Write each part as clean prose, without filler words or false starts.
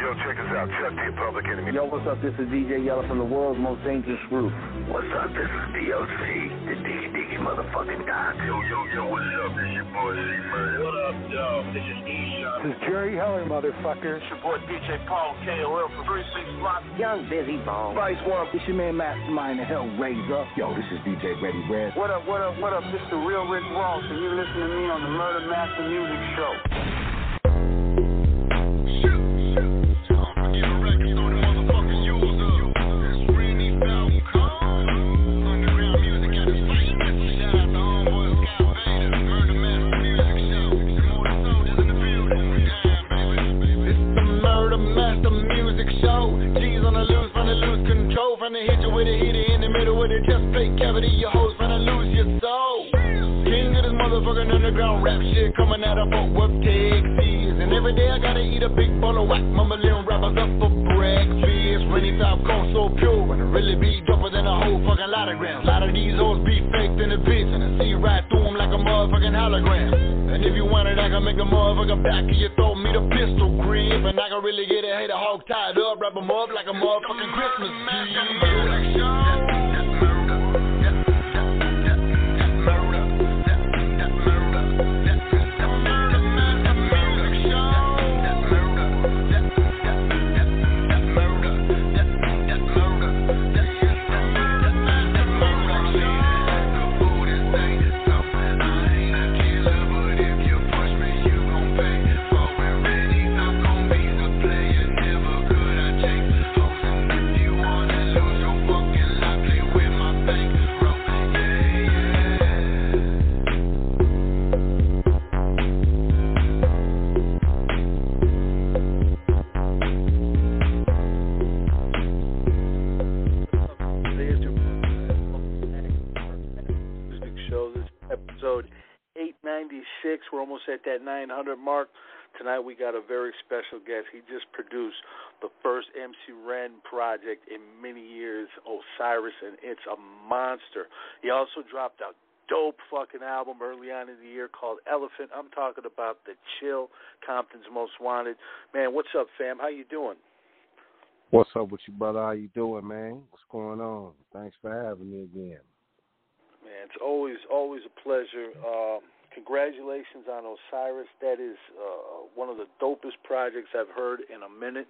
Yo, check us out. Chuck D, Public Enemy. Yo, what's up? This is DJ Yella from the world's most dangerous group. What's up? This is DOC, the diggy motherfucking doc. Yo, what's up? This your boy C-Man. What up, y'all? This is E-Shot. This is Jerry Heller, motherfucker. It's your boy DJ Paul KOL from 36 Block. Young Busy Bone. Vice One. It's your man Mastermind, the Hellraiser. Yo, this is DJ Ready Red. What up? This is the real Rick Ross, and you're listening to me on the Murder Master Music Show. Finna hit you with a hitter in the middle with a chest plate cavity. Your hoes finna lose your soul. King of this motherfucking underground rap shit coming out of Fort Worth, Texas. And every day I gotta eat a big bowl of whack, mumbling rappers up for breakfast. Rainy top cone so pure, and it really be doper than a whole fucking lot of grams. A lot of these hoes be faked in the bitch, and I see right through them like a motherfucking hologram. And if you want it, I can make the motherfucking back of your throat meet a pistol grip. And I can really get a hater hog tied up, wrap them up like a motherfucking Christmas tree. We're almost at that 900 mark. Tonight we got a very special guest. He just produced the first MC Ren project in many years, Osiris, and it's a monster. He also dropped a dope fucking album early on in the year called Elephant. I'm talking about The Chill, Compton's Most Wanted. Man, what's up, fam? How you doing? What's up with you, brother? How you doing, man? What's going on? Thanks for having me again. Man, it's always a pleasure. Congratulations on Osiris. That is one of the dopest projects I've heard in a minute.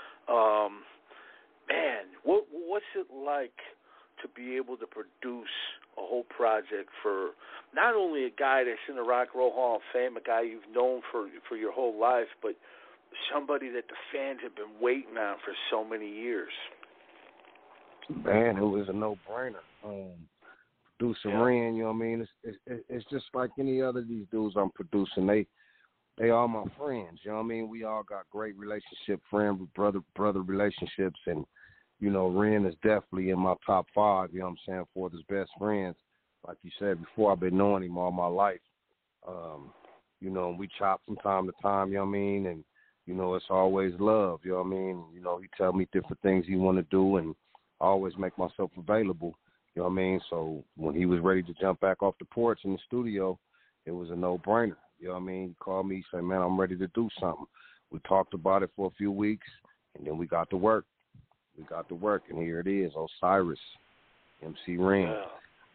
Man, what's it like to be able to produce a whole project for not only a guy that's in the Rock and Roll Hall of Fame, a guy you've known for your whole life, but somebody that the fans have been waiting on for so many years? Man, it was a no-brainer. Producing Ren, you know what I mean? It's just like any other of these dudes I'm producing. They are my friends, you know what I mean? We all got great relationship, brother relationships, and, you know, Ren is definitely in my top 5, you know what I'm saying, for his best friends. Like you said before, I've been knowing him all my life. You know, we chop from time to time, you know what I mean? And, you know, it's always love, you know what I mean? You know, he tell me different things he want to do, and I always make myself available. You know what I mean? So when he was ready to jump back off the porch in the studio, it was a no-brainer. You know what I mean? He called me, said, man, I'm ready to do something. We talked about it for a few weeks, and then we got to work. And here it is, Osiris, MC Ren. Yeah.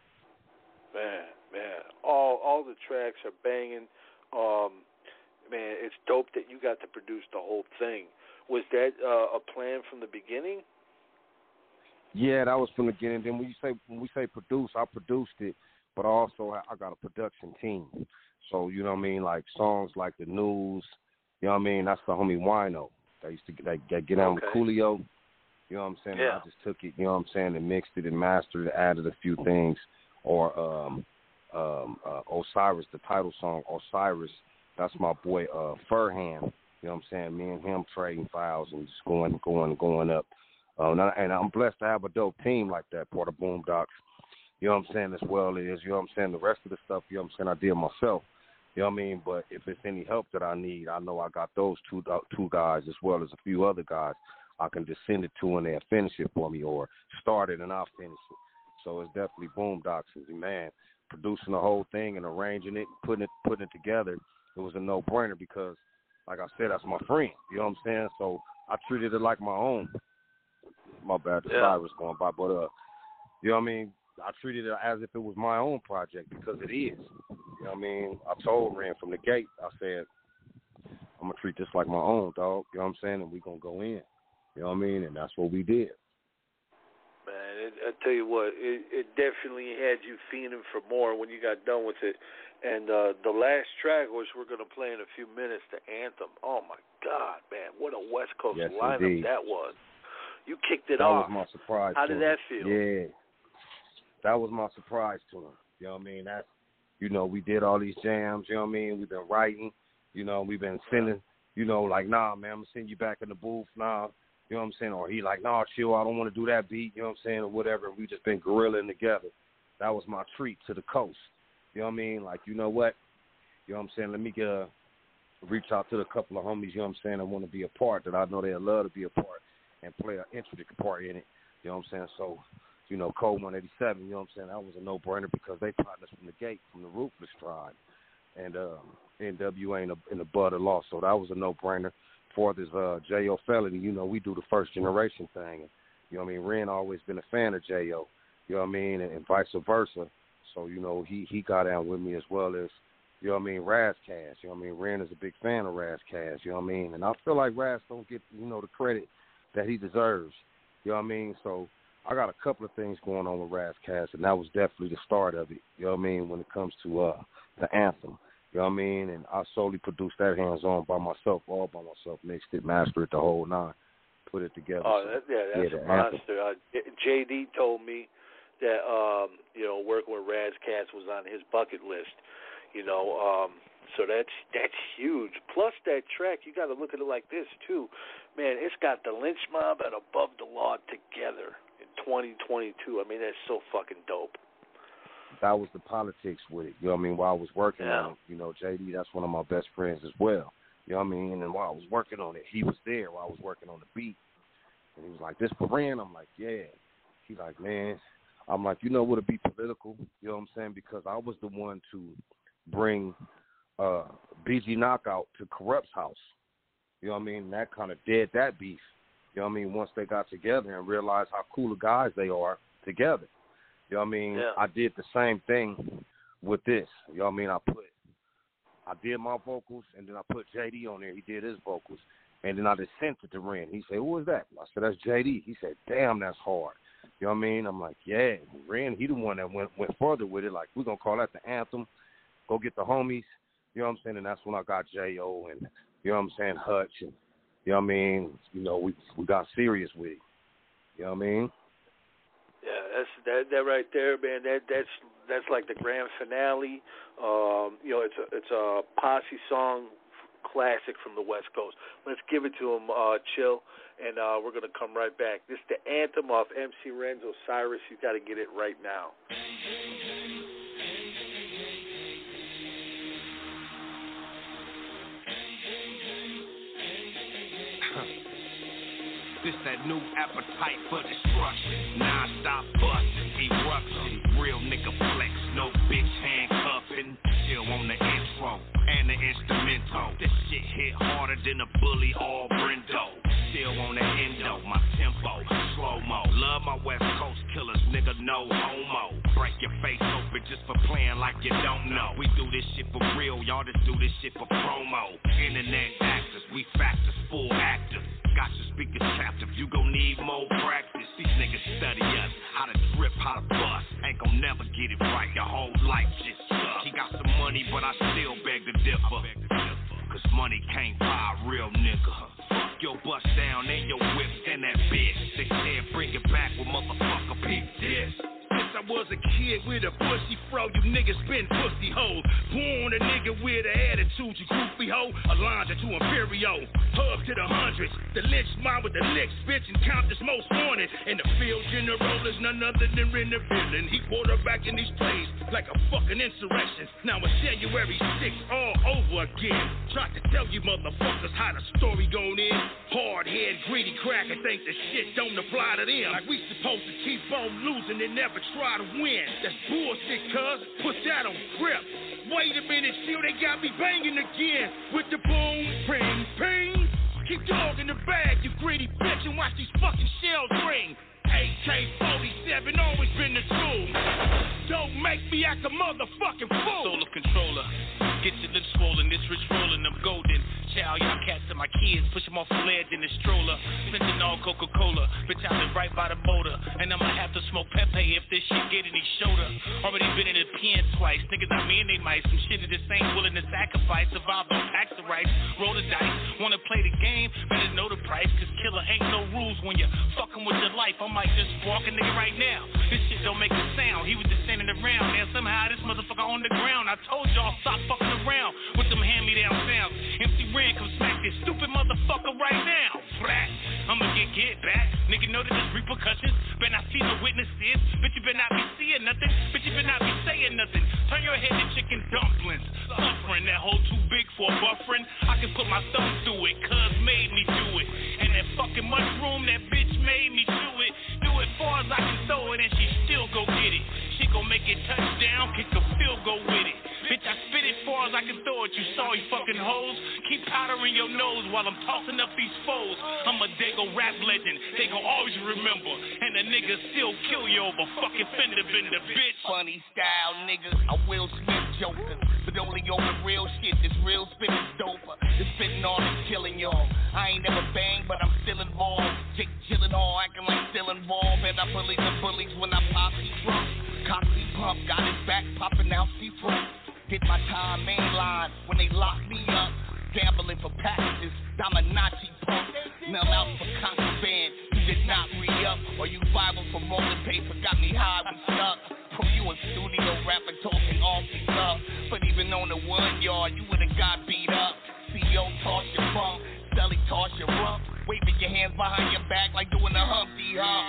Man. All the tracks are banging. Man, it's dope that you got to produce the whole thing. Was that a plan from the beginning? Yeah, that was from the beginning. Then when we say produce, I produced it, but also I got a production team. So, you know what I mean, like songs like The News, you know what I mean, that's the homie Wino. They used to get on with Coolio. You know what I'm saying? Yeah. I just took it, you know what I'm saying, and mixed it and mastered it, added a few things. Or Osiris, the title song, Osiris, that's my boy Furham. You know what I'm saying? Me and him trading files and just going up. And I'm blessed to have a dope team like that, Porter Boondocks. You know what I'm saying, as well as, you know what I'm saying, the rest of the stuff, you know what I'm saying, I did myself. You know what I mean? But if it's any help that I need, I know I got those two guys as well as a few other guys I can just send it to and they'll finish it for me, or start it and I'll finish it. So it's definitely Boondocks. Man, producing the whole thing and arranging it, putting it together, it was a no-brainer because like I said, that's my friend. You know what I'm saying? So I treated it like my own. My bad, the Cyrus going by, but you know what I mean? I treated it as if it was my own project because it is. You know what I mean? I told Ren from the gate, I said, I'm going to treat this like my own, dog. You know what I'm saying? And we going to go in. You know what I mean? And that's what we did. Man, I tell you what, it definitely had you fiending for more when you got done with it. And the last track, which we're going to play in a few minutes, the Anthem. Oh, my God, man. What a West Coast lineup indeed. That was. You kicked it off. That was my surprise. How did that feel? Yeah. That was my surprise to him. You know what I mean? That's, you know, we did all these jams. You know what I mean? We've been writing. You know, we've been sending, you know, like, nah, man, I'm going to send you back in the booth. Nah. You know what I'm saying? Or he like, nah, chill, I don't want to do that beat. You know what I'm saying? Or whatever. We just been guerrilling together. That was my treat to the coast. You know what I mean? Like, you know what? You know what I'm saying? Let me reach out to a couple of homies, you know what I'm saying, that want to be a part, that I know they'd love to be a part and play an intricate part in it. You know what I'm saying? So, you know, Code 187, you know what I'm saying, that was a no-brainer because they partners from the gate, from the Ruthless Tribe, and NWA in the Bud of Law. So that was a no-brainer. For this J.O. Felony, you know, we do the first generation thing. You know what I mean? Ren always been a fan of J.O., you know what I mean, and vice versa. So, you know, he got out with me as well as, you know what I mean, Raz Cash. You know what I mean? Ren is a big fan of Raz Cash, you know what I mean? And I feel like Raz don't get, you know, the credit that he deserves. You know what I mean? So I got a couple of things going on with Raz Cash, and that was definitely the start of it, you know what I mean, when it comes to the Anthem. You know what I mean? And I solely produced that hands-on by myself, all by myself, mixed it, mastered it, the whole nine, put it together. Oh, that's a monster. JD told me that, you know, working with Raz Cash was on his bucket list, you know, so that's huge. Plus that track, you got to look at it like this, too. Man, it's got the Lynch Mob and Above the Law together in 2022. I mean, that's so fucking dope. That was the politics with it. You know what I mean? While I was working on it, you know, JD, that's one of my best friends as well. You know what I mean? And while I was working on it, he was there while I was working on the beat. And he was like, this for Ren? I'm like, yeah. He's like, man. I'm like, you know, would it be political? You know what I'm saying? Because I was the one to bring BG Knockout to Corrupt's house. You know what I mean? And that kind of dead that beef. You know what I mean? Once they got together and realized how cool of guys they are together. You know what I mean? Yeah. I did the same thing with this. You know what I mean? I did my vocals, and then I put JD on there. He did his vocals. And then I just sent it to Ren. He said, who is that? I said, that's JD. He said, damn, that's hard. You know what I mean? I'm like, yeah. Ren, he the one that went further with it. Like, we're going to call that the Anthem. Go get the homies. You know what I'm saying? And that's when I got J.O. and, you know what I'm saying, Hutch. And, you know what I mean? You know, we got serious with it. You know what I mean? Yeah, that right there, man. That's like the grand finale. You know, it's a posse song classic from the West Coast. Let's give it to him, Chill, and we're gonna come right back. This is the Anthem off MC Ren's Osiris. You got to get it right now. This that new appetite for destruction. Non-stop busting, eruption. Real nigga flex, no bitch handcuffing. Still on the intro and the instrumental. This shit hit harder than a bully all Brendo. Still on the endo, my tempo, slow-mo. Love my West Coast killers, nigga, no homo. Break your face open just for playing like you don't know. We do this shit for real, y'all just do this shit for promo. Internet actors, we factors, full actors. Got your speakers captive, you gon' need more practice. These niggas study us, how to drip, how to bust. Ain't gon' never get it right, your whole life just sucks. He got some money, but I still beg to differ. Cause money can't buy a real nigga. Fuck your bust down and your whips and that bitch. They said bring it back with motherfucker peep this. Since I was a kid with a pussy fro, you niggas been pussy hoes. Born a nigga with an attitude, you goofy hoe. Alonzo to Imperio, hub to the hundreds. The Lynch Mob with the licks, bitch, and count this most wanted. And the field general is none other than Ren the villain. He quarterbacking these plays like a fucking insurrection. Now it's January 6th all over again. Tried to tell you motherfuckers how the story gon' end. Hard head, greedy cracker think the shit don't apply to them. Like we supposed to keep on losing and never try to win. That's bullshit, cuz. Put that on grip. Wait a minute, still they got me banging again with the boom, ping, ping. Keep dog in the bag, you greedy bitch, and watch these fucking shells ring. AK-47 always been the tool. Don't make me act a motherfucking fool. Solar controller, get your lips swollen, this rich rolling, I'm golden. Chow, y'all cats and my kids, push them off the ledge in the stroller. Fentanyl, Coca-Cola, bitch, I live right by the motor. And I'ma have to smoke Pepe if this shit get any shoulder. Already been in the pen twice, niggas not me and they mice. Some shit that this ain't willing to sacrifice. Survive on tax the rights, roll the dice. Wanna play the game, better know the price. Cause killer ain't no rules when you're fucking with your life. I might just walk a nigga right now. This shit don't make a sound, he was just standing around. And somehow this motherfucker on the ground. I told y'all stop fucking around with them hand-me-down sounds. MC Ren, come smack this stupid motherfucker right now. Brat, I'ma get back. Nigga know that there's repercussions. Better not see the witnesses. Bitch, you better not be seeing nothing. Bitch, you better not be saying nothing. Turn your head to chicken dumplings. Suffering, that hole too big for buffering. I can put my thumb through it, cuz made me do it. And that fucking mushroom, that bitch made me do it. Do it far as I can throw it and she still go get it. She gon' make it touchdown, kick a field goal with it. Bitch, I spit it far as I can throw it, you sorry fucking hoes. Keep powdering your nose while I'm tossing up these foes. I'm a Dago rap legend, they gon' always remember. And the nigga still kill you over fucking fender bender, bitch. Funny style niggas, I Will Smith jokers. But only on the real shit, this real spit is doper. This spitting on and killing y'all. I ain't never banged, but I'm still involved. Jake Gyllenhaal acting like still involved. And I bully the bullies when I pop these drunk. Coxie pump, got his back popping out, see front. Get my time mainline when they lock me up. Gambling for packages, Dominati pump. Mail out for contraband, you did not re-up. Or you Bible for rolling paper, got me high, we stuck. Pro, you in studio rapping, talking all these up. But even on the 1 yard, you would've got beat up. CEO toss your bump, Sully toss your rump. Waving your hands behind your back like doing a Humpty Hump.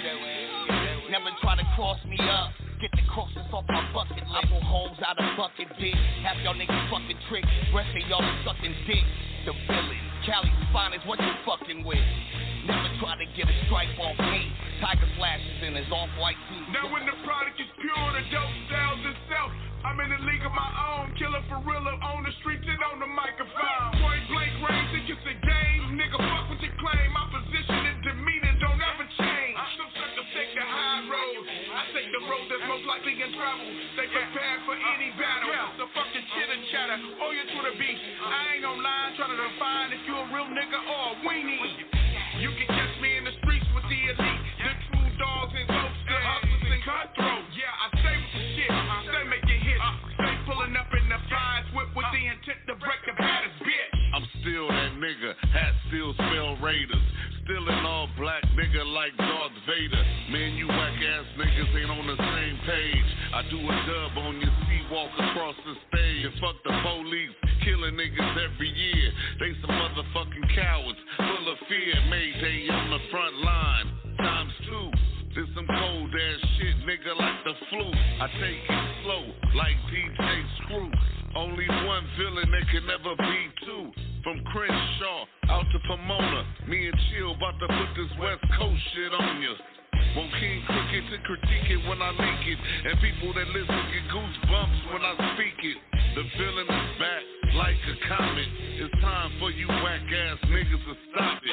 Never try to cross me up. Get the crosses off my bucket list. I pull holes out of bucket dick. Half y'all niggas fucking tricks. Rest of y'all sucking dick. The villain, Cali's finest, what you fucking with? Never try to get a stripe off me. Tiger flashes in his off-white tee. Now when the product is pure, the dope sells itself. I'm in a league of my own. Killer for real on the streets and on the microphone. Point blank range, it gets a game. Nigga, fuck what you claim. My position and demeanor don't ever change. Some suckers take the high road. I take the road that's most likely in trouble. They prepared for any battle. So fuck your chitter chatter or your Twitter beef. I ain't online trying to define if you a real nigga or a weenie. You can catch me in the streets with the elite. The true dogs and ghosts and hustlers and cutthroats. Yeah, I stay with the shit. Stay making hits. Stay pulling up in the flies whip with the intent to break the baddest bitch. I'm still that nigga. Hat still spell Raiders. Still an all black nigga like Darth Vader. Man, you whack ass niggas ain't on the same page. I do a dub on your C-walk across the stage. And fuck the police, killing niggas every year. They some motherfucking cowards, full of fear. Mayday on the front line, times 2. This some cold ass shit, nigga, like the flu. I take it slow, like DJ Screw. Only one villain, there can never be two. From Crenshaw out to Pomona, me and Chill about to put this West Coast shit on ya. Want King Crooked to critique it when I leak it, and people that listen get goosebumps when I speak it. The villain is back like a comet. It's time for you whack ass niggas to stop it.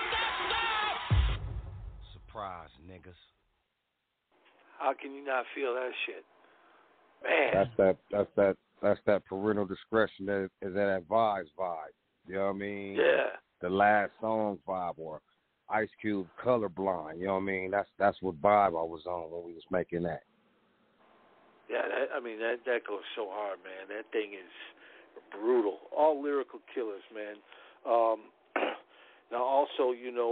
Surprise, niggas. How can you not feel that shit, man? That's that parental discretion. That is that advised vibe. You know what I mean? Yeah. The last song vibe, or Ice Cube Colorblind. You know what I mean? That's what vibe I was on when we was making that. Yeah, that goes so hard, man. That thing is brutal. All lyrical killers, man. Now also,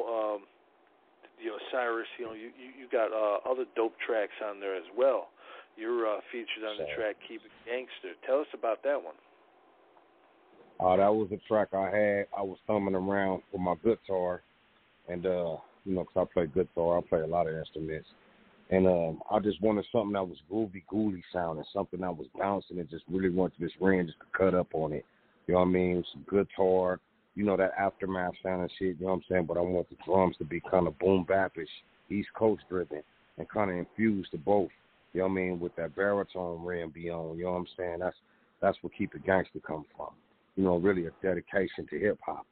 Cyrus, you got other dope tracks on there as well. You're featured on the track Keep It Gangster. Tell us about that one. That was a track I had. I was thumbing around with my guitar, and because I play guitar, I play a lot of instruments, and I just wanted something that was groovy sounding, something that was bouncing, and just really wanted this Ren just to cut up on it. You know what I mean? Some guitar, that Aftermath sounding shit. You know what I'm saying? But I want the drums to be kind of boom bapish, East Coast driven, and kind of infused to both. You know what I mean? With that baritone Ren be on. You know what I'm saying? That's that's where Keep It Gangsta come from. You know, really a dedication to hip hop.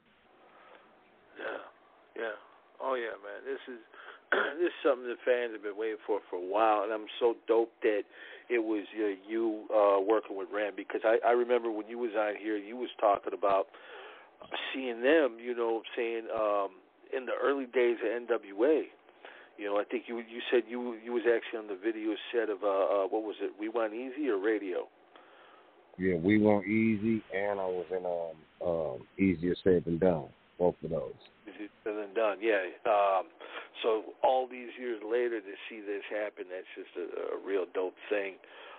Yeah. Oh yeah, man. This is something that fans have been waiting for a while, and I'm so dope that it was you working with Ren, because I remember when you was on here, you was talking about seeing them, you know, saying in the early days of NWA. You know, I think you said you was actually on the video set of what was it? We Want Easy or Radio? Yeah, We Want Easy, and I was in Easier Said Than Done. Both of those. Easier Said Than Done. Yeah. So all these years later to see this happen, that's just a real dope thing.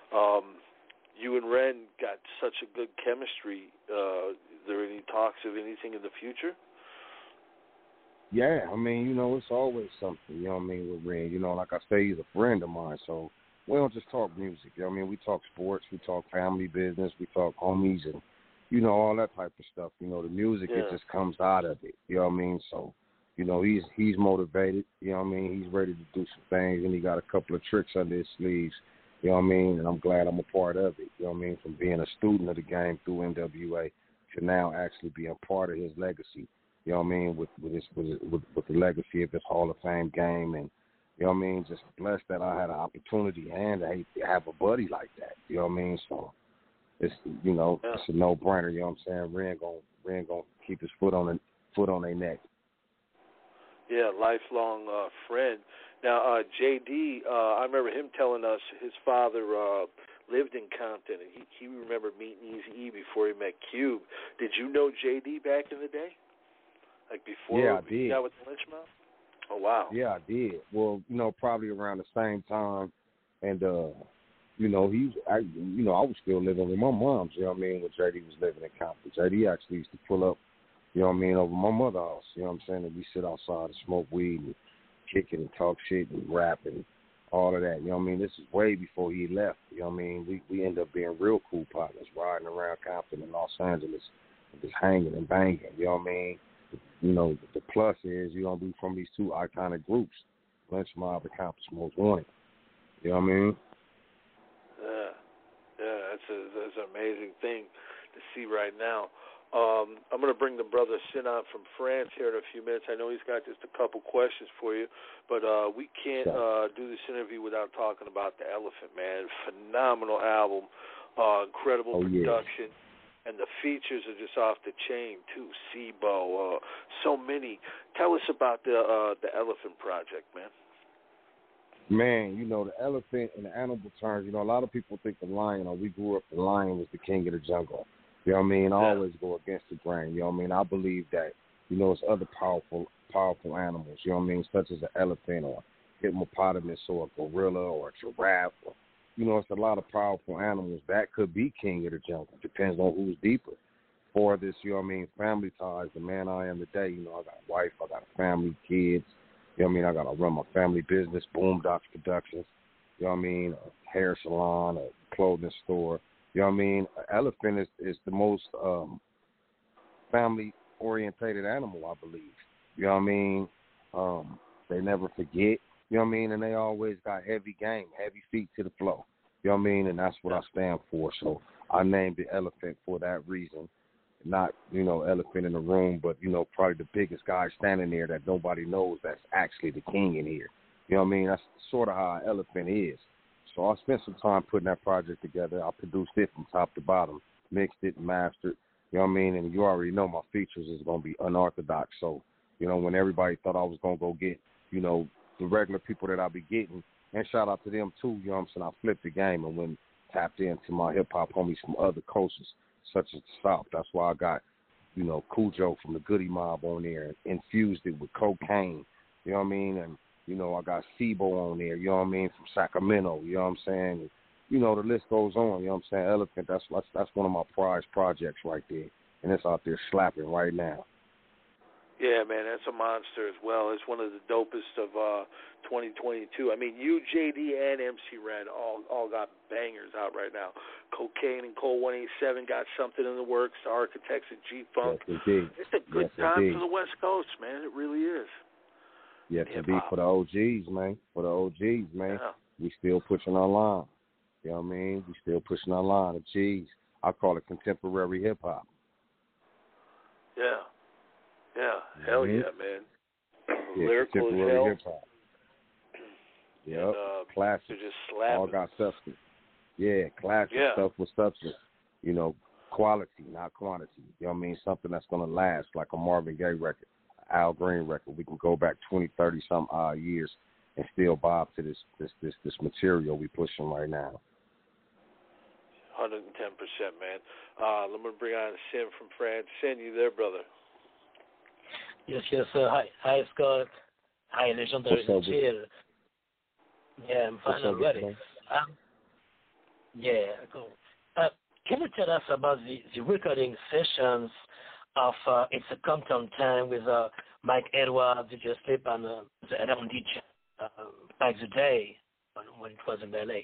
You and Ren got such a good chemistry. There any talks of anything in the future? Yeah, I mean, you know, it's always something, you know what I mean, with Ren. You know, like I say, he's a friend of mine, so we don't just talk music, you know what I mean? We talk sports, we talk family business, we talk homies, and, you know, all that type of stuff. You know, the music, it just comes out of it, you know what I mean? So, you know, he's motivated, you know what I mean? He's ready to do some things, and he got a couple of tricks under his sleeves, you know what I mean? And I'm glad I'm a part of it, you know what I mean? From being a student of the game through NWA to now actually being part of his legacy. You know what I mean, with the legacy of this Hall of Fame game, and you know what I mean, just blessed that I had an opportunity and to have a buddy like that. You know what I mean, so it's it's a no-brainer. You know what I'm saying? Ren gonna keep his foot on their neck. Yeah, lifelong friend. Now JD, I remember him telling us his father lived in Compton, and he remembered meeting Eazy-E before he met Cube. Did you know JD back in the day? Like before he got with the Lynch Mob? Oh, wow. Yeah, I did. Well, you know, probably around the same time. And, you know, I was still living with my mom's, you know what I mean, when JD was living in Compton. JD actually used to pull up, you know what I mean, over my mother's house, you know what I'm saying, and we sit outside and smoke weed and kick it and talk shit and rap and all of that. You know what I mean? This is way before he left. You know what I mean? We ended up being real cool partners, riding around Compton and Los Angeles, just hanging and banging, you know what I mean? You know, the plus is you're going to be from these two iconic groups, Lynch Mob and Compton's Most Wanted. You know what I mean? Yeah, that's an amazing thing to see right now. I'm going to bring the brother Sinan from France here in a few minutes. I know he's got just a couple questions for you, but we can't do this interview without talking about The Elephant, man. Phenomenal album, incredible production. Yeah. And the features are just off the chain, too. SIBO, so many. Tell us about the Elephant Project, man. Man, you know, the elephant in the animal terms, you know, a lot of people think the lion, or we grew up, the lion was the king of the jungle. You know what I mean? I always go against the grain. You know what I mean? I believe that, you know, it's other powerful animals, you know what I mean, such as an elephant or a hippopotamus or a gorilla or a giraffe or, you know, it's a lot of powerful animals that could be king of the jungle. Depends on who's deeper. For this, you know what I mean, family ties, the man I am today, you know, I got a wife, I got a family, kids, you know what I mean, I got to run my family business, Boondocks Productions, you know what I mean, a hair salon, a clothing store, you know what I mean. An elephant is the most family-orientated animal, I believe. You know what I mean? They never forget. You know what I mean? And they always got heavy game, heavy feet to the flow. You know what I mean? And that's what I stand for. So I named the elephant for that reason. Not, you know, elephant in the room, but, you know, probably the biggest guy standing there that nobody knows that's actually the king in here. You know what I mean? That's sort of how an elephant is. So I spent some time putting that project together. I produced it from top to bottom, mixed it, mastered. You know what I mean? And you already know my features is going to be unorthodox. So, you know, when everybody thought I was going to go get, you know, the regular people that I be getting, and shout out to them too, you know what I'm saying, I flipped the game and went tapped into my hip-hop homies from other coasts, such as the South. That's why I got, you know, Cujo from the Goody Mob on there and infused it with cocaine, you know what I mean, and, you know, I got SIBO on there, you know what I mean, from Sacramento, you know what I'm saying, and, you know, the list goes on, you know what I'm saying, Elephant, that's one of my prized projects right there, and it's out there slapping right now. Yeah, man, that's a monster as well. It's one of the dopest of 2022. I mean, you, JD, and MC Ren all got bangers out right now. Cocaine and Cole 187 got something in the works. The Architects of G-Funk. Yes, indeed. It's a good time for the West Coast, man. It really is. Yes, indeed. For the OGs, man. For the OGs, man. Yeah. We still pushing our line. You know what I mean? We still pushing our line of G's. I call it contemporary hip hop. Yeah. Hell yeah, man. Yeah, Lyrical as contemporary hell. hip hop. Yep. Classic. Just slapping. All got substance. Yeah, classic stuff with substance. You know, quality, not quantity. You know what I mean? Something that's gonna last, like a Marvin Gaye record, Al Green record. We can go back 20, 30 some odd years and still bob to this material we pushing right now. 110%, man. I'm gonna bring on Sin from France. Sin, you there, brother? Yes, sir. Hi, Scott. Hi, Legendary Chill. Yeah, I'm fine already. Cool. Can you tell us about the recording sessions of It's a Compton Time with Mike Edwards, DJ Slip, and the Adam DJ back the day when it was in LA?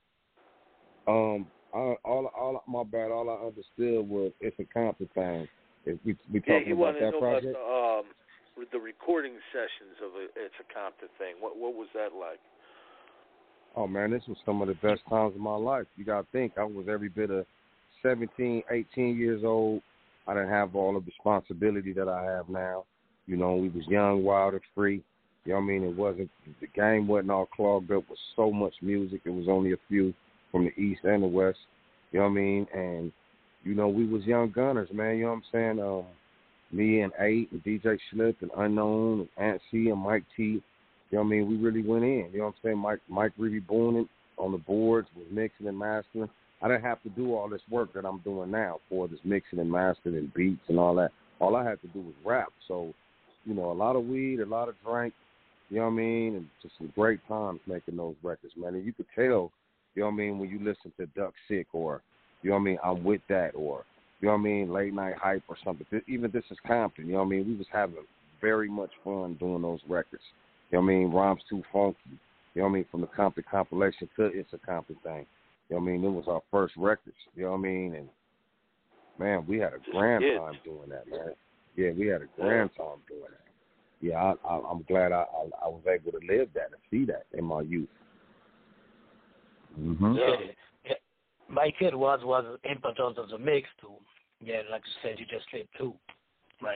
My bad. All I understood was It's a Compton Thing. We talking about that project? About the recording sessions of It's a Compton Thing. What was that like? Oh, man, this was some of the best times of my life. You got to think, I was every bit of 17, 18 years old. I didn't have all the responsibility that I have now. You know, we was young, wild, and free. You know what I mean? The game wasn't all clogged up with so much music. It was only a few from the East and the West. You know what I mean? And, you know, we was young gunners, man. You know what I'm saying? Me and 8 and DJ Slip and Unknown and Ant C and Mike T. You know what I mean? We really went in. You know what I'm saying? Mike really booning on the boards, was mixing and mastering. I didn't have to do all this work that I'm doing now for this mixing and mastering and beats and all that. All I had to do was rap. So, you know, a lot of weed, a lot of drink, you know what I mean? And just some great times making those records, man. And you could tell, you know what I mean, when you listen to Duck Sick or, you know what I mean, I'm With That or, you know what I mean, Late Night Hype or something. Even This Is Compton, you know what I mean? We was having very much fun doing those records. You know what I mean? Rhymes Too Funky. You know what I mean? From the Compton compilation to It's a Compton Thing. You know what I mean? It was our first records. You know what I mean? And, man, we had a grand time doing that, man. Yeah, we had a grand time doing that. Yeah, I'm glad I was able to live that and see that in my youth. Mm-hmm. Yeah. Mike Edwards was important of the mix, too. Yeah, like you said, you just said, too. Right.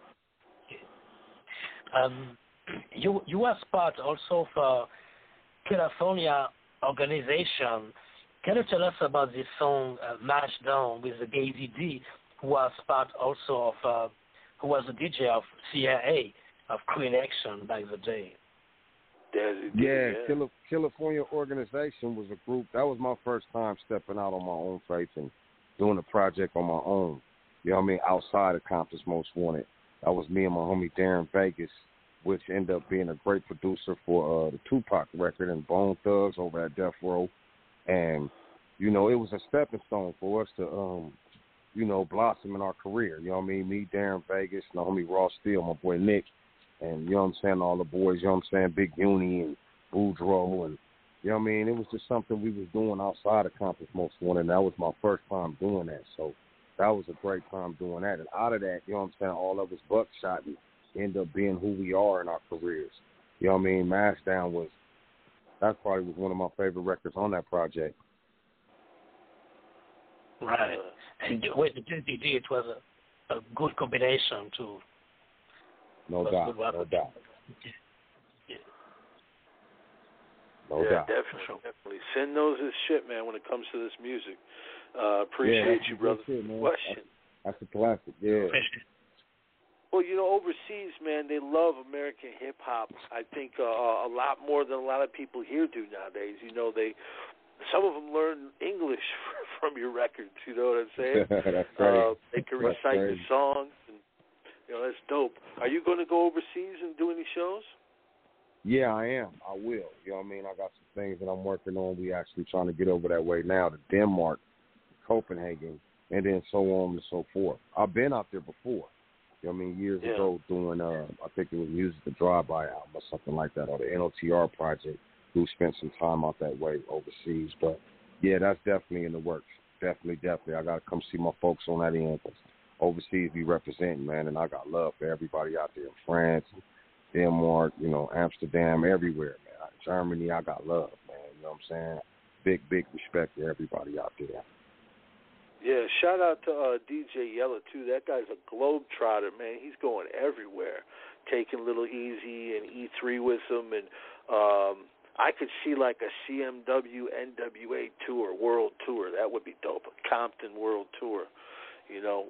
Yeah. You was part also of California organization. Can you tell us about this song Mash Down with the Gazy D, who was part also of, who was the DJ of CIA, of Queen Action back the day? California organization was a group. That was my first time stepping out on my own faith and doing a project on my own. You know what I mean? Outside of Compton's Most Wanted. That was me and my homie Darren Vegas, which ended up being a great producer for the Tupac record and Bone Thugs over at Death Row. And, you know, it was a stepping stone for us to, you know, blossom in our career. You know what I mean? Me, Darren Vegas, and my homie Ross Steele, my boy Nick, and, you know what I'm saying, all the boys, you know what I'm saying, Big Uni and Boudreaux. And, you know what I mean? It was just something we was doing outside of Compton's Most Wanted, and that was my first time doing that. So that was a great time doing that. And out of that, you know what I'm saying, all of us buckshot and end up being who we are in our careers. You know what I mean? Mash Down that probably was one of my favorite records on that project. Right. And with the DD, it was a good combination, too. No doubt. No doubt. Definitely. Sin knows his shit, man, when it comes to this music. Appreciate you, brother. Question. That's a classic, yeah. Well, you know, overseas, man, they love American hip-hop, I think, a lot more than a lot of people here do nowadays. You know, some of them learn English from your records, you know what I'm saying? That's great. They can recite the songs, and, you know, that's dope. Are you going to go overseas and do any shows? Yeah, I am. I will. You know what I mean? I got some things that I'm working on. We actually trying to get over that way now to Denmark, Copenhagen, and then so on and so forth. I've been out there before. You know what I mean, years ago doing, I think it was Music the Drive-By album or something like that, or the NOTR project, who spent some time out that way overseas. But, yeah, that's definitely in the works. Definitely. I got to come see my folks on that end. Overseas we representing, man, and I got love for everybody out there in France, Denmark, you know, Amsterdam, everywhere, man. Germany, I got love, man. You know what I'm saying? big respect to everybody out there. Yeah, shout out to DJ Yella, too. That guy's a globetrotter, man. He's going everywhere, taking Little Easy and E3 with him. And I could see like a CMW NWA tour, world tour. That would be dope, a Compton world tour. You know,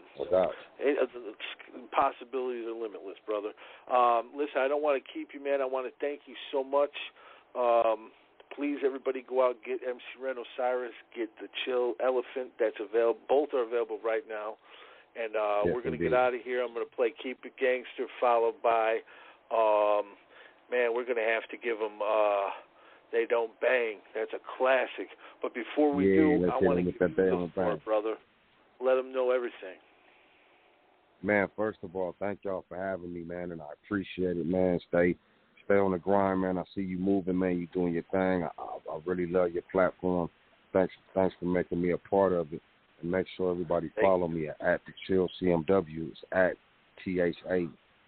possibilities are limitless, brother. Listen, I don't want to keep you, man. I want to thank you so much. Please, everybody, go out and get MC Ren Osiris, get the Chill Elephant that's available. Both are available right now. And we're going to get out of here. I'm going to play Keep It Gangster, followed by, man, we're going to have to give them They Don't Bang. That's a classic. But before we do, I want to give you the floor, brother. Let them know everything. Man, first of all, thank y'all for having me, man, and I appreciate it, man. Stay on the grind, man. I see you moving, man. You doing your thing. I really love your platform. Thanks for making me a part of it. And make sure everybody follow me at the Chill CMW. It's at THACHILL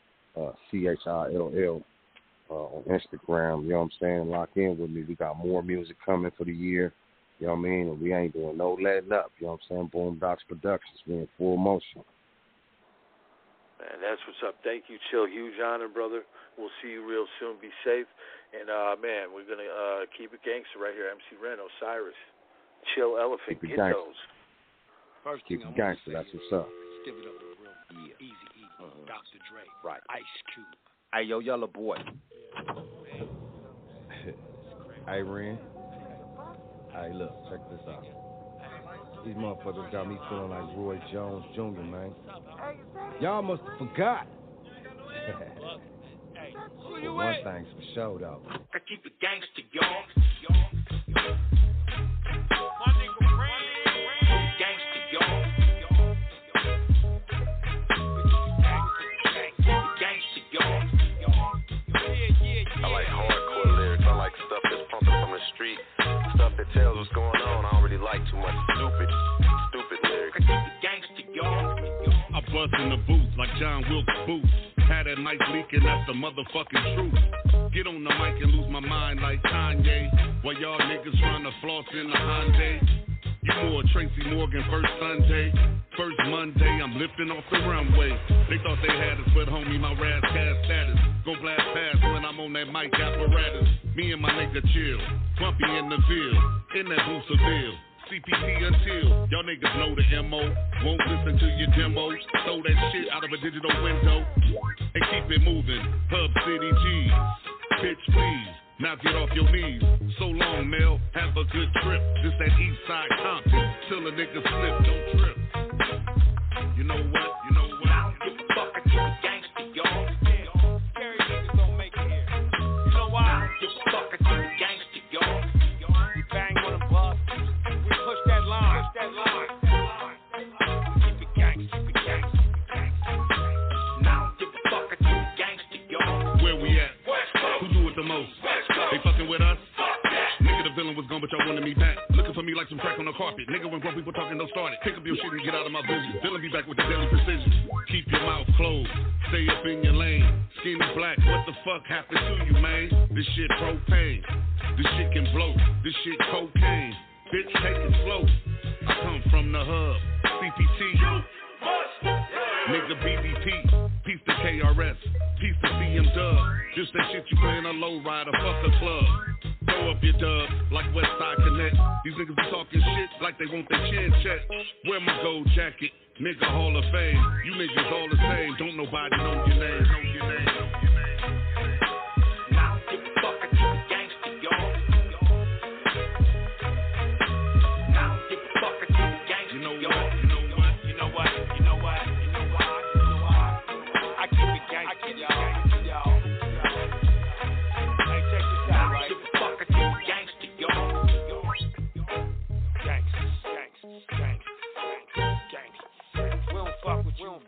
on Instagram. You know what I'm saying? Lock in with me. We got more music coming for the year. You know what I mean? And we ain't doing no letting up. You know what I'm saying? Boondocks Productions. We in full motion. Man, that's what's up. Thank you, Chill. Huge honor, brother. We'll see you real soon. Be safe. And, man, we're going to keep it gangster right here. MC Ren, Osiris, Chill Elephant. Get those. Keep it gangster. That's what's up. Give it up real Easy E, Dr. Dre, right. Ice Cube. Hey, yo, Yellow Boy. Hey, Ren. Hey, look, check this out. These motherfuckers got me feeling like Roy Jones Jr., man. Y'all must have forgot. But one thing's for sure, though. I keep it gangster, y'all. Gangster, y'all. Gangster, y'all. I like hardcore lyrics. I like stuff that's pumping from the street. Stuff that tells what's going on. I don't really like too much stupid lyrics. I keep it gangster, y'all. I bust in the booth like John Wilkes Booth. Had that mic leaking, that's the motherfucking truth. Get on the mic and lose my mind like Kanye. While y'all niggas trying to floss in the Hyundai. You more Tracy Morgan first Sunday. First Monday, I'm lifting off the runway. They thought they had us, but homie, my Razzcast status gon' blast past when I'm on that mic apparatus. Me and my nigga Chill, Bumpy in the Ville, in that Booth Seville. CPT until y'all niggas know the MO. Won't listen to your demos. Throw that shit out of a digital window and keep it moving. Hub City G's. Bitch, please. Now get off your knees. So long, Mel. Have a good trip. This that East Side Compton. Till a nigga slip. Don't trip. You know what? Now give a fuck. I keep it gangster, y'all. Scary niggas don't make it here. You know why? Now give a fuck. I keep it gangster, y'all. We bang with a bus. Push that line. Keep it gangster, Now give a fuck. I keep it gangster, y'all. Where we at? Who do it the most? They fucking with us? Nigga, the villain was gone, but y'all wanted me back. Looking for me like some crack on the carpet. Nigga, when grown people talking, don't start it. Pick up your shit and get out of my vision. Villain be back with the deadly precision. Keep your mouth closed. Stay up in your lane. Skinny black, what the fuck happened to you, man? This shit propane. This shit can blow. This shit cocaine. Bitch, take it slow. I come from the hub. CPT. Nigga BDP. Peace to KRS. Peace to CM Dub. Just that shit you playing a low rider. Fuck a club. Throw up your dub like Westside Connect. These niggas be talking shit like they want their chin checked. Wear my gold jacket. Nigga Hall of Fame. You niggas all the same. Don't nobody know your name. Now give a fuck. I keep it gangster, y'all. Now give a fuck. I keep it gangster, y'all. You know what? I keep it gangster, y'all. Hey, check this out, right? Give a fuck. I keep it gangster, y'all. Gangster. We don't fuck with you,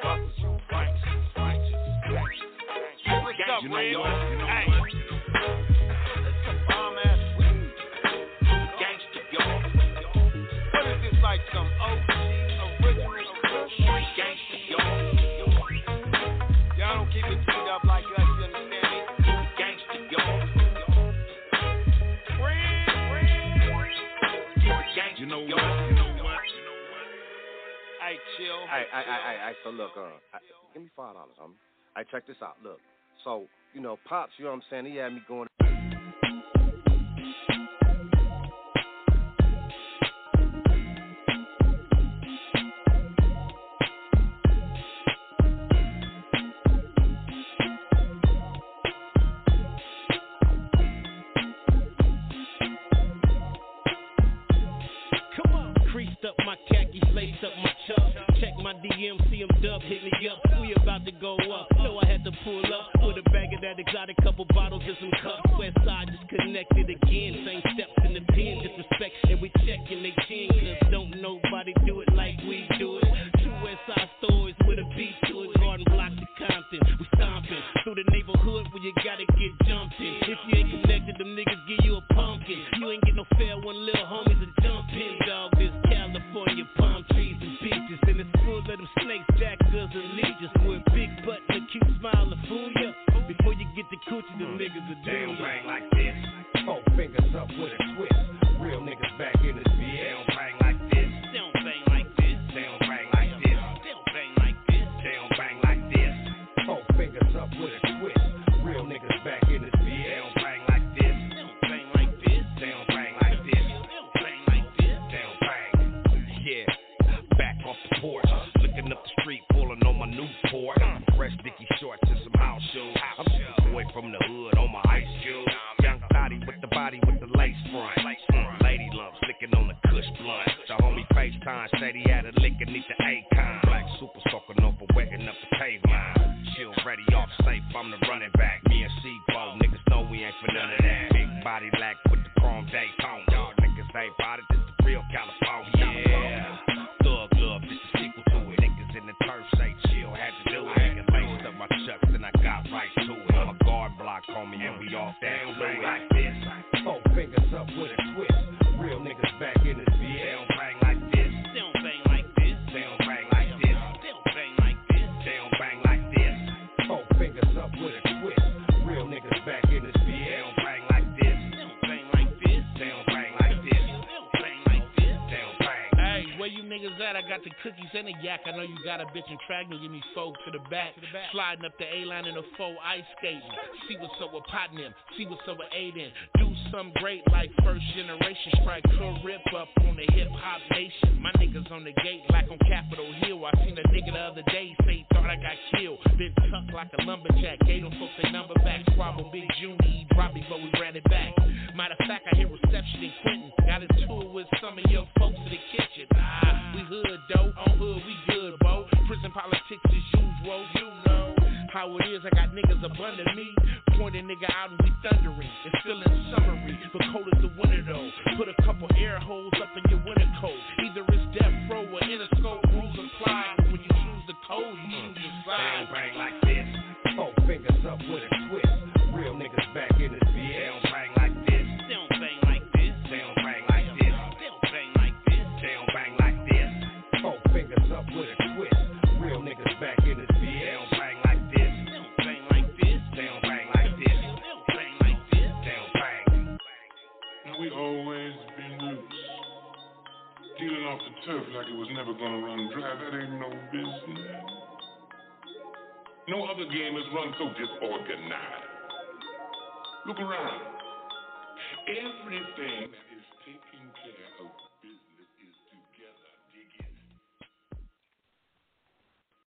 Hey, what's up, Red? Hey. That's some bomb-ass weed. Gangster, y'all. What is this, like some OG original gangster, y'all? Y'all don't keep it teed up like us, you understand me? Gangster, y'all. Hey, so look, give me $5, homie. Hey, check this out, look. So, you know, Pops, you know what I'm saying, he had me going. Up my khakis, laced up my chucks. Check my DM, see him dub, hit me up. We about to go up, so I had to pull up with a bag of that exotic, couple bottles and some cups. West side just connected again, same steps in the pen, disrespect, and we checking they chin, cause don't nobody do it like we do it. Two West Side stories with a beat to it, Garden Block to Compton. We stomping through the neighborhood where you gotta get jumped in. If you ain't connected, them niggas give you a pumpkin. You ain't get no fair one, little homies a jump in, dog. This California palm trees and beaches, and it's full of them snakes, jackals and leeches. With a big butt and a cute smile to fool ya. Before you get the coochie, them niggas are down. Bang like this. 4 fingers up with a twist. Real niggas back in this bitch. They don't bang like this. They don't bang like this. They don't bang like this. They don't bang like this. They don't bang like this. 4 fingers up with a twist. Real niggas back in this bitch. They don't bang like this. They don't bang like this. They don't bang like this. They don't bang like this. They don't bang. Yeah, back off the porch, looking up the street, pulling on my Newport. Fresh Dickie shorts and some house shoes. I'm just away from the hood on my ice shoes. Young thotty with the body with the lace front. Lady lumps licking on the Kush blunt. The homie FaceTime said he had a lick beneath the Akon. Black super soaking over, wetting up the pavement. Chill, ready, off safe, I'm the running back. Me and C-Bo, niggas know we ain't for none of that. Big body lack with the chrome Daytona. Y'all niggas ain't bout it, this the real California. Yeah, thug love, this the sequel to it. Niggas in the turf say chill, had to do it. Nigga laced up my chucks and I got right to it. I'm a guard block, homie, and we off that fluid. Like this. 4 fingers up with a twist. Real niggas back in this bitch. They don't bang like this. They don't bang like this. They don't bang like this. They don't bang like this. They don't bang like this. 4 fingers up with a twist. Real niggas back in this bitch. They don't bang like this. They don't bang like this. They don't bang like this. They don't bang like this. They don't bang. Hey, where you niggas at? I got the cookies and the yak. I know you got a bitch and track me. Give me 4 to the back. Sliding up the A-line in a 4 ice skating. See what's up with Pot and them. See what's up with Aiden. Do something great like first generation. Strike a rip up on the hip hop nation. My niggas on the gate like on Capitol Hill. I seen a nigga the other day say he thought I got killed. Been tucked like a lumberjack. Gave them folks their number back. Squabble Big Junior. He dropped me, but we ran it back. Matter of fact, I hear reception in Quentin. Got a tour with some of your folks in the kitchen. We hood though, on hood we good, bro. Prison politics as usual, you know how it is. I got niggas up under me, point a nigga out and we thundering. It's still in summary, but cold as the winter though. Put a couple air holes up in your winter coat. Either it's death row or interscope. Rules apply. When you choose the code, you choose the side. They don't bang like this. 4 fingers up with a twist. Real niggas back in this bitch. They don't bang like this. They don't bang like this. They don't bang like this. They don't bang like this. They don't bang like this. 4 fingers up with a twist. Real niggas back in this bitch. They don't bang like this. They don't bang like this. They don't bang like this. They don't bang like this. They don't bang. We always been loose. Dealing off the turf like it was never gonna run dry, that ain't no business. No other game is run so disorganized. Look around. Everything